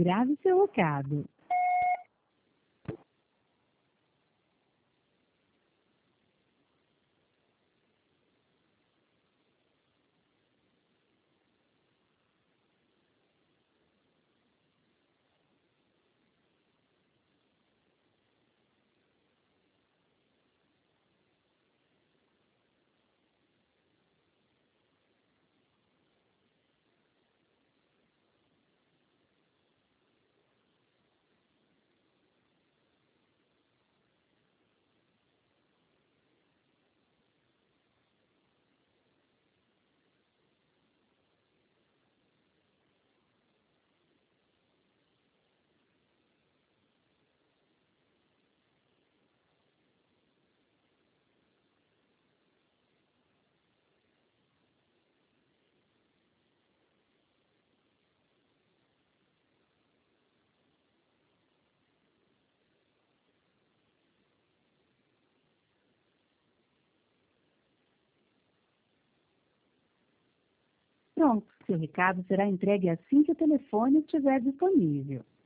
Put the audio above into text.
grave seu recado. Pronto, seu recado será entregue assim que o telefone estiver disponível.